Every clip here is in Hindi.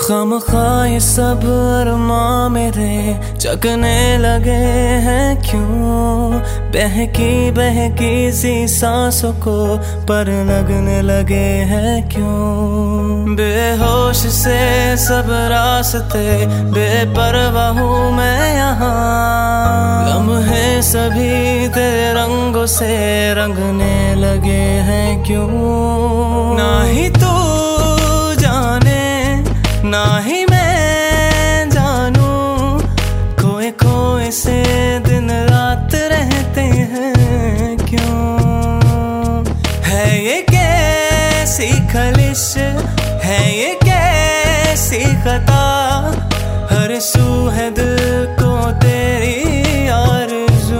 खामखा ये सब अरमां मेरे जगने लगे हैं क्यों। बहकी बहकी सी सांसों को पर लगने लगे हैं क्यों। बेहोश से सब रास्ते बेपरवाह हूँ मैं यहाँ। लम्हे सभी तेरे रंगों से रंगने लगे हैं क्यों। ना ही तू जाने ना ही मैं जानूं, खोए खोए से दिन रात रहते हैं क्यों। है ये कैसी खलिश है ये कैसी खता, हर सू है दिल को तेरी आरज़ू।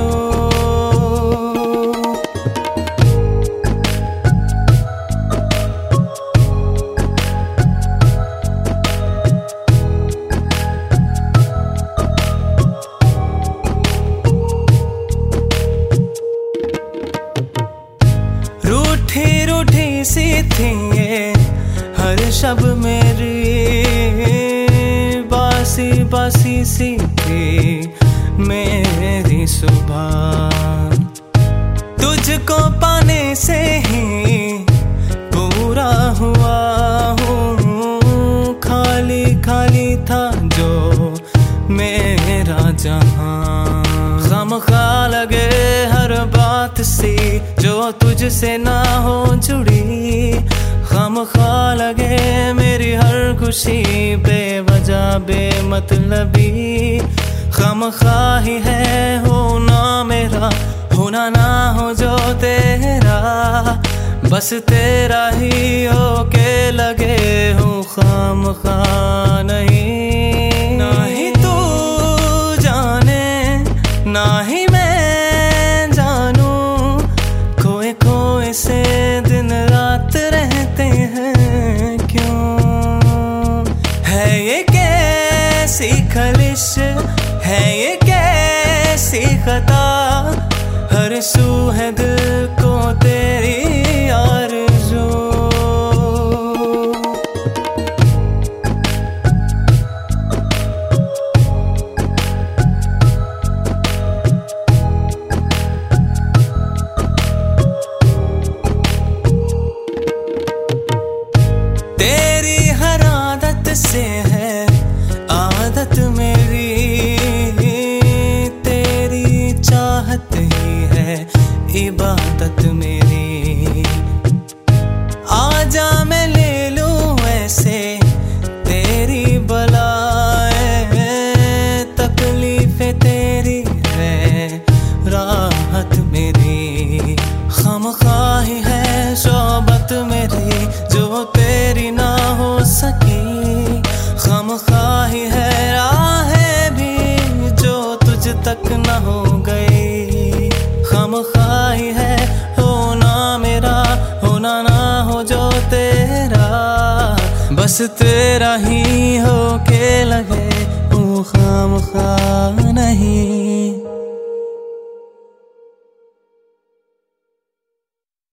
रूठी रूठी सी थी ये हर शब मेरी, बासी बासी सी थी मेरी सुबह। तुझको पाने से ही पूरा हुआ हूँ, खाली खाली था जो मेरा जहां। खामखा लगे हर बात सी जो तुझसे ना हो जुड़ी, खामखा लगे मेरी हर खुशी बेवजह बेमतलबी। खामखा ही है होना मेरा, होना ना हो जो तेरा, बस तेरा ही होके लगे हूँ खामखा नहीं। ना ही तू जाने ना ही मैं जानूं, खोए खोए से दिन रात रहते हैं क्यों। है ये कैसी खलिश है ये कैसी खता, हर सू है दिल को तेरी आरज़ू। तेरी हर आदत से है आदत मेरी, तेरी चाहत ही है इबादत मेरी। आजा मैं ले लूं ऐसे तेरी बलाएं, तकलीफें तेरी है राहत मेरी। खामखा ही है सोबत मेरी जो तेरी ना हो सकी, खामखा ही है राहें भी जो तुझ तक ना हो गई। खामखा ही है होना मेरा, होना ना हो जो तेरा, बस तेरा ही होके लगे वो खामखा नहीं।